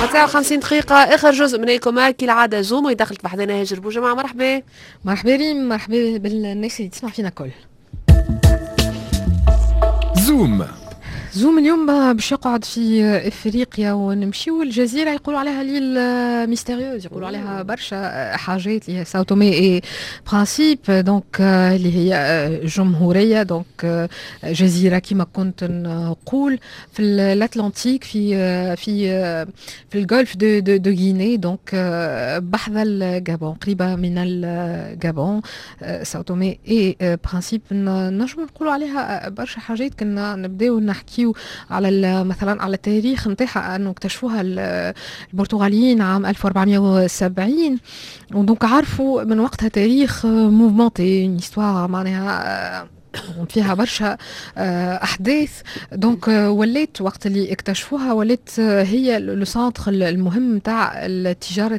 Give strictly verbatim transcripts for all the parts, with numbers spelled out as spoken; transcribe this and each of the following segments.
تسعة وخمسين دقيقة آخر جزء من إيكوما كالعادة زوم ودخلت بحذنا هاجر بوجماعة. مرحبا مرحبا ريم، مرحبا بالناس اللي تسمع فينا كل. زوم زوم اليوم باش يقعد في افريقيا ونمشيو الجزيره يقولوا عليها ليل ميستيريوز، يقولوا عليها برشا حاجات اللي هي ساو تومي اي برانسيب. دونك اللي هي جمهوريه، دونك جزيره كما كنت نقول في الاتلانتيك، في في في الجولف دو دو, دو غيني، دونك بحذا الجابون، قريبه من الجابون. ساو تومي اي برانسيب نجم نقولوا عليها برشا حاجات. كنا نبداو نحكي على مثلا على التاريخ نتاعها، انه اكتشفوها البرتغاليين عام ألف وأربعمائة وسبعين، ودونك عرفوا من وقتها تاريخ موفمونتي، استوار معناها فيها برشا احداث. دونك ولات وقت اللي اكتشفوها ولات هي لو سنتر المهم تاع تجاره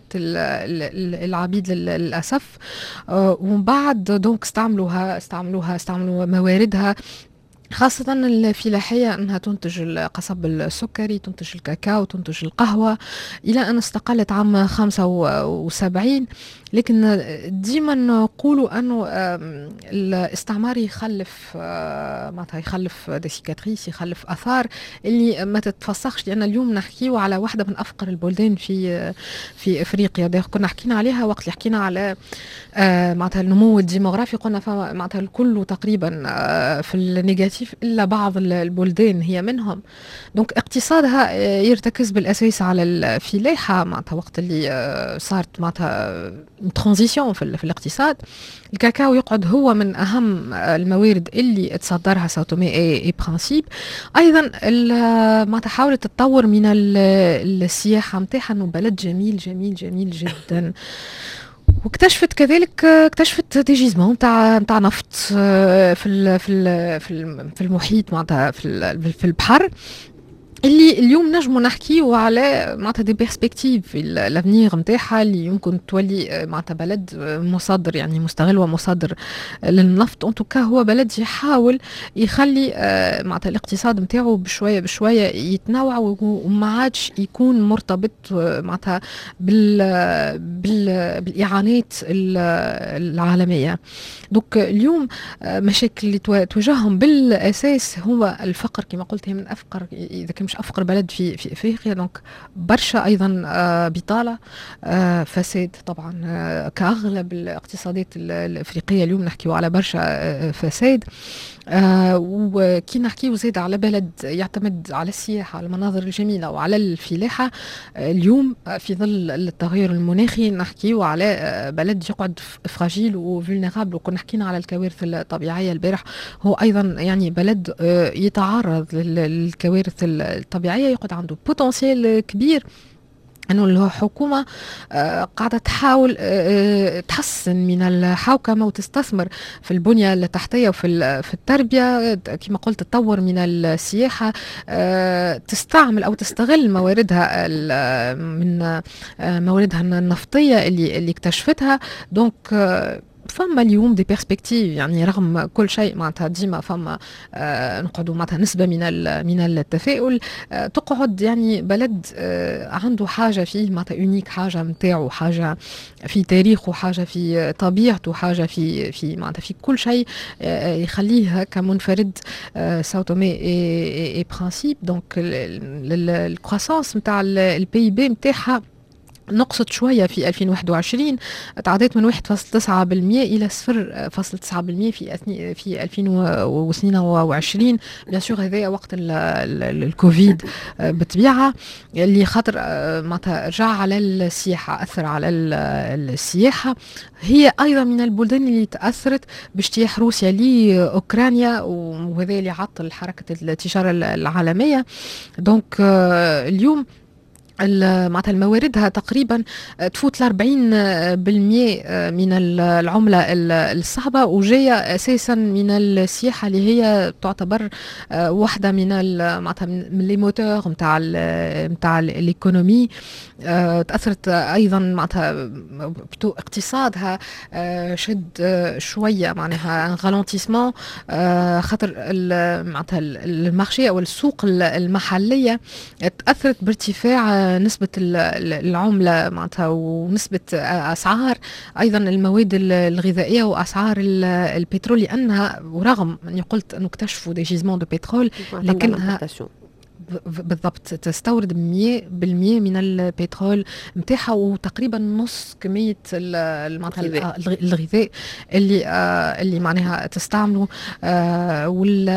العبيد للاسف. ومن بعد دونك استعملوها استعملوها استعملوا مواردها، خاصة الفلاحية، أنها تنتج القصب السكري، تنتج الكاكاو، تنتج القهوة، إلى أن استقلت عام خمسة وسبعين. لكن ديما نقولوا أنه الاستعمار يخلف معناتها يخلف دي سيكاتريس، يخلف أثار اللي ما تتفسخش. لأن اليوم نحكيو على واحدة من أفقر البلدان في في إفريقيا. ده كنا حكينا عليها وقت اللي حكينا على معناتها النمو الديموغرافي، قلنا معناتها الكل تقريبا في النيجاتيف إلا بعض البلدان هي منهم. دونك اقتصادها يرتكز بالأساس على الفلاحة، معناتها وقت اللي صارت معناتها ترانزيسيون في, في الاقتصاد. الكاكاو يقعد هو من أهم الموارد اللي تصدرها ساو تومي اي, اي برانسيب. أيضا معناتها حاولت تتطور من السياحة متاعها، أنه بلد جميل جميل جميل جدا. واكتشفت كذلك اكتشفت دي جيزمون تاع تاع نفط في ال في ال في المحيط، معناتها في في البحر، اللي اليوم نجمو نحكيو على معناتها دي بيرسبكتيف في الافنيغ نتاعها، اللي يمكن تولي معناتها بلد مصدر، يعني مستغل ومصدر للنفط. ان توكا هو بلد يحاول يخلي معناتها الاقتصاد نتاعو بشويه بشويه يتنوع، وما عادش يكون مرتبط معناتها بال بال بالاعانات العالميه. دوك اليوم مشاكل اللي تواجههم بالاساس هو الفقر، كما قلت هي من افقر، اذا كان مش افقر بلد في في افريقيا. دونك برشا ايضا بطاله، فساد طبعا، كاغلب الاقتصادات الافريقيه اليوم نحكيو على برشا فساد. آه وكي نحكيو زيد على بلد يعتمد على السياحة، على المناظر الجميلة وعلى الفلاحة. آه اليوم في ظل التغير المناخي نحكيو على آه بلد يقعد فراجيل وفولنرابل. وكنا حكينا على الكوارث الطبيعية البارح، هو أيضا يعني بلد آه يتعرض للكوارث الطبيعية، يقعد عنده بوتنسيال كبير. أنه الحكومة قاعدة تحاول تحسن من الحوكمة وتستثمر في البنية التحتية وفي في التربية، كما قلت تطور من السياحة، تستعمل أو تستغل مواردها من مواردها النفطية اللي اللي اكتشفتها. دونك فما اليوم دي بيرسبكتيف، يعني رغم كل شيء معناتها ديما فما آه نقعدوا معناتها نسبة من من التفاؤل. آه تقعد يعني بلد آه عنده حاجة فيه معناتها يونيك، حاجة متاعه، حاجة في تاريخه، حاجة في طبيعته، حاجة في في معناتها في كل شيء آه يخليه كمنفرد. آه ساو تومي اي, اي برانسيب. دونك الكرواسانس نتاع البي بي نتاعها نقصت شوية في ألفين وواحد وعشرين، تعديت من واحد فاصلة تسعة بالمئة إلى صفر فاصلة تسعة بالمئة في أثناء في ألفين واثنين وعشرين. بيان سور هذا وقت الكوفيد بطبيعة، اللي خاطر معناتها رجع على السياحة، أثر على السياحة. هي أيضا من البلدان اللي تأثرت باجتياح روسيا لأوكرانيا، وهذا اللي عطل حركة التجارة العالمية. دونك اليوم معناتها المواردها تقريبا تفوت لأربعين بالمئة من العملة الصعبة، وجاية أساسا من السياحة اللي هي تعتبر واحدة من معناتها من لي موتور نتاع نتاع الايكونومي. تأثرت أيضا معناتها اقتصادها شد شوية معناها غالونتيسمون، خاطر معناتها المارشي أو السوق المحلية تأثرت بارتفاع نسبة العملة معناتها ونسبة أسعار أيضا المواد الغذائية وأسعار البترول، لأنها ورغم أني قلت أنه اكتشفوا دي جيزمون دو بترول لكنها بالضبط تستورد مية بالمية من البترول متاعها، وتقريبا نص كمية الغذاء اللي آه اللي معناها تستعمله. آه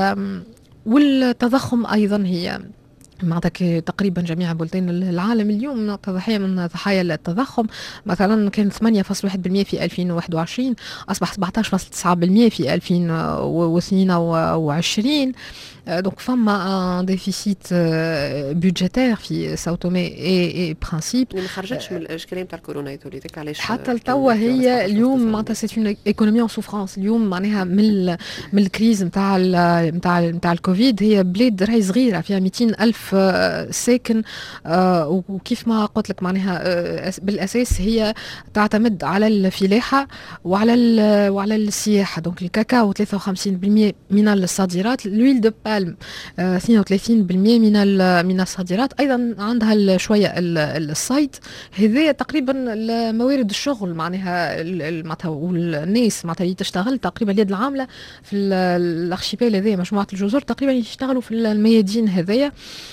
والتضخم أيضا هي معناتها تقريبا جميع بلدان العالم اليوم ضحية من ضحايا التضخم. مثلا كان ثمانية فاصلة واحد بالمية في ألفين وواحد وعشرين، أصبح سبعة عشر فاصلة تسعة بالمية في ألفين واثنين وعشرين. دونك فما ان ديفيسيت بودجيتير في ساو تومي اي برانسيب اللي ما خرجتش من الاشكاليه نتاع الكورونا يتوليك علاش حتى لتوا هي اليوم معناتها سي اون ايكونومي ان سوفرانس. اليوم معناها من من الكريز نتاع نتاع نتاع الكوفيد هي بلاد راهي صغيره فيها مئتين ألف ساكن، وكيف ما قلت لك معناها بالاساس هي تعتمد على الفلاحه وعلى وعلى السياحه. دونك الكاكاو ثلاثة وخمسين بالمية من الصادرات، لويل دو اثنين وثلاثين بالمية من من الصادرات، ايضا عندها شويه الصيد. هذا تقريبا موارد الشغل معناها معناتها والناس معناتها اللي تشتغل تقريبا اليد العامله في الارشيبيل هذايا مجموعه الجزر تقريبا يشتغلوا في الميادين هذايا.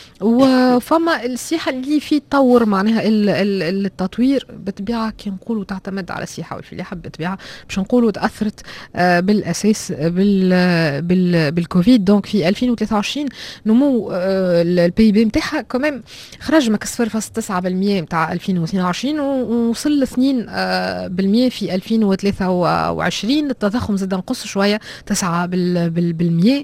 وفما السياحه اللي في تطور معناها التطوير بالطبيعه كي نقولوا تعتمد على السياحه والفلاحه بالطبيعه باش نقولوا تاثرت بالاساس بال بال بالكوفيد. دونك في ألفين وثلاثة وعشرين نمو البي بي نتاعها كمان خرج من صفر فاصلة تسعة بالمية نتاع ألفين واثنين وعشرين ووصل ل اثنين بالمية في ألفين وثلاثة وعشرين. التضخم زاد نقص شويه تسعة بالمية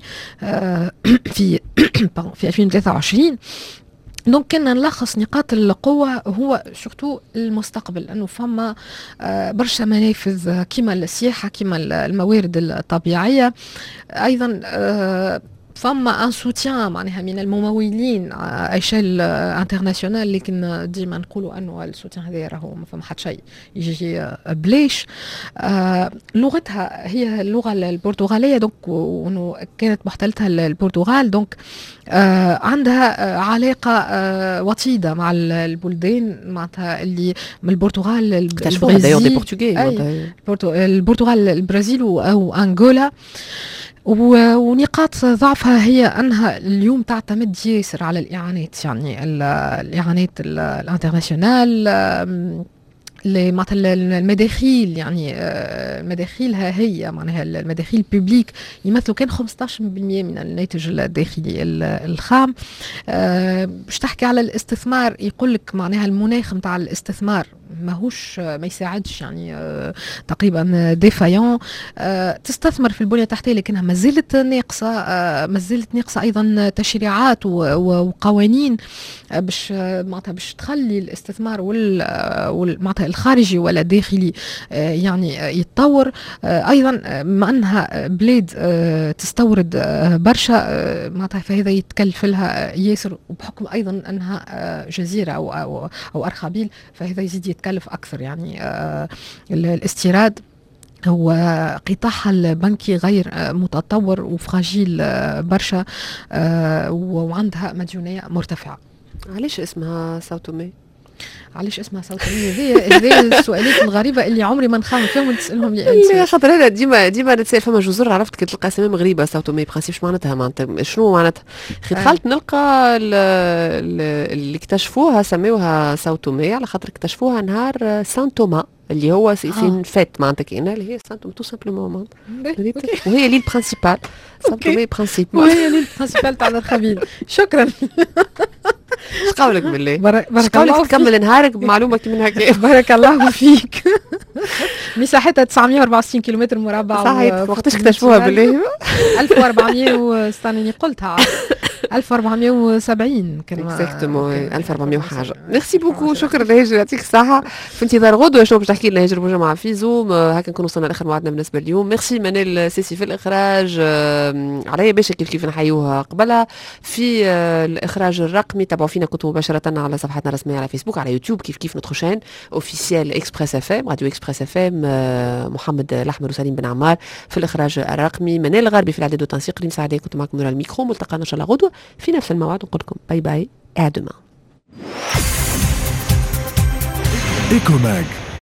في في ألفين وثلاثة وعشرين. دونك كنا نلخص نقاط القوة هو سورتو المستقبل، انه فما برشا منافذ كيما السياحة كيما الموارد الطبيعية، ايضا فما ان سوتيان معناها من الممولين اشال انترناسيونال، لكن ديما نقولوا انه السوتيان هذا راهو ما فما حتى شيء يجي بلاش. آه لغتها هي اللغه البرتغاليه، دونك وانه كانت محتلتها البرتغال، دونك آه عندها علاقه آه وطيده مع البلدان معناتها اللي من البرتغال البرازيل البرتغال البرازيل او انغولا. ونقاط ضعفها هي أنها اليوم تعتمد ياسر على الإعانات، يعني الإعانات الانترناسيونال مثلا المداخيل، يعني مداخيلها هي معناها المداخيل الببليك يمثلوا كان خمسة عشر بالمية من الناتج الداخلي الخام. باش تحكي على الاستثمار يقول لك معناها المناخ نتاع الاستثمار ماهوش ما يساعدش، يعني تقريبا ديفايون. تستثمر في البنية التحتية لكنها ما زالت ناقصة، ما زالت ناقصة أيضا تشريعات وقوانين باش معناتها باش تخلي الاستثمار وال معناتها الخارجي ولا الداخلي يعني يتطور. أيضا مع أنها بلاد تستورد برشا معناتها فهذا يتكلف لها ياسر، وبحكم أيضا أنها جزيرة أو أو, أو أرخبيل فهذا يزيد يتكلف أكثر. يعني آه الاستيراد هو قطاعها البنكي غير متطور وفراجيل برشا، آه وعندها مديونية مرتفعة. علاش اسمها ساو تومي؟ علاش اسمها ساو تومي؟ هذه هذه السؤالات الغريبه اللي عمري ما نخمم فيهم ونسالهم لي انت. خاطر انا ديما ديما نتسال فما جزر عرفت كي تلقى اسامي مغربه ساو تومي برانسيب اش معناتها معناتها شنو معناتها؟ خي دخلت نلقى اللي اكتشفوها سميوها ساو تومي على خاطر اكتشفوها نهار سان توما اللي هو سين فات معناتها كاينه اللي هي سان توما تو سامبلومون، وهي لي برانسيبال سان تومي برانسيب وهي لي برانسيبال تاع الخبيل. شكرا. اش قولك بالله؟ بارك الله فيك. تكمل نهارك بمعلومه كي من هكا. بارك الله فيك. مساحتها تسعمية وأربعة وستين كيلومتر مربع. صحيح. وقتاش اكتشفوها بالله؟ ألف وأربعمية واستناني قلتها ألف وأربعمية وسبعين كان اكزاكتومون ألف وأربعمية وحاجه. ميرسي بوكو. شكرا لهاجر يعطيك الصحه. في انتظار غدوه شنو باش تحكي لنا هاجر بوجمعه في زوم. هكا نكون وصلنا لاخر موعدنا بالنسبه اليوم. ميرسي منال سيسي في الاخراج، عليا باشا كيف كيف نحيوها قبلها في الاخراج الرقمي. تابعوا فينا كنتوا مباشره على صفحتنا الرسميه على فيسبوك على يوتيوب كيف كيف نوتر شين اوفيسيال اكسبريس اف ام راديو اكسبريس اف ام. محمد الاحمر وسليم بن عمار في الاخراج الرقمي، منال الغربي في الاعداد والتنسيق. ريم سعدي كنت معكم نور الميكرو. ملتقانا ان شاء الله غدوه في نفس الموعد، نقول لكم باي باي. à demain. إيكوماج.